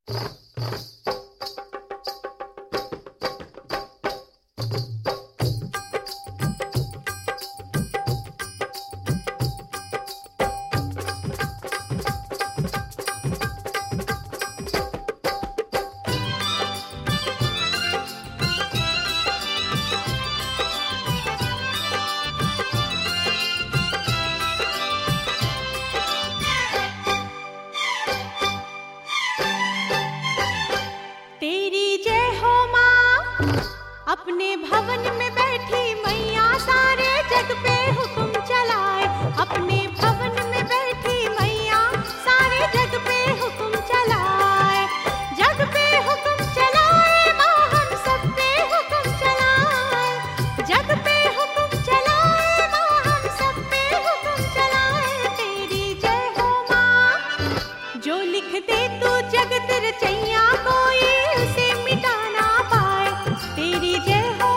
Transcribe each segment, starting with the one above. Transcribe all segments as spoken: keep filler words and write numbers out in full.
अपने भवन में बैठी मैया सारे जग पे हुक्म चलाए। अपने भवन में बैठी मैया सारे जग पे हुक्म चलाए। जग पे हुक्म चलाए माँ हम सब पे हुक्म चलाए। जग पे हुक्म चलाए माँ हम सब पे हुक्म चलाए। तेरी जय हो माँ। जो लिख दे तू जगत रचैया कोई उसे मिटा ना पाए। तेरी जय हो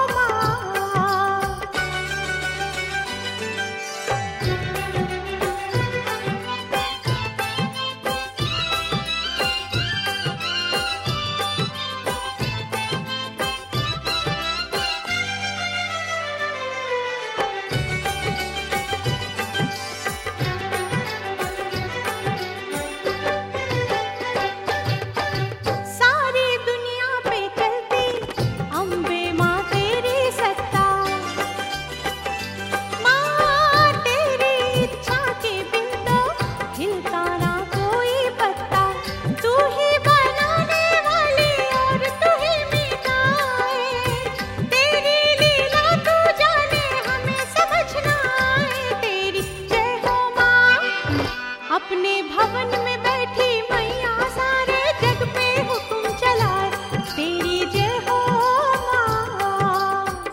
अपने भवन में बैठी मैया सारे जग पे हुक्म चलाए। तेरी जय हो माँ।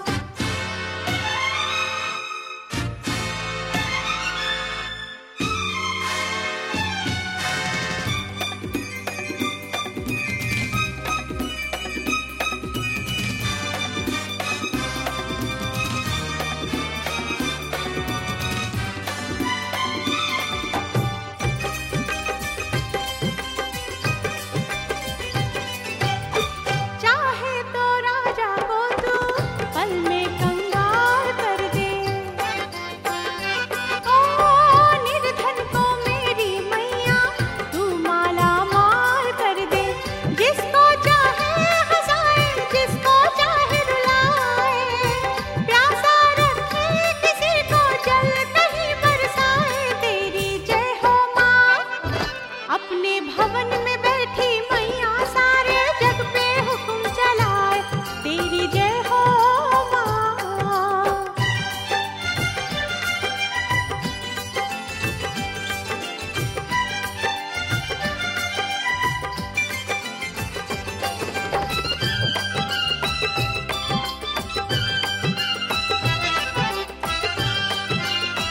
अपने भवन में बैठी मैया सारे जग पे हुक्म चलाए। तेरी जय हो माँ।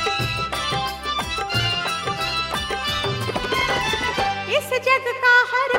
इस जग का हर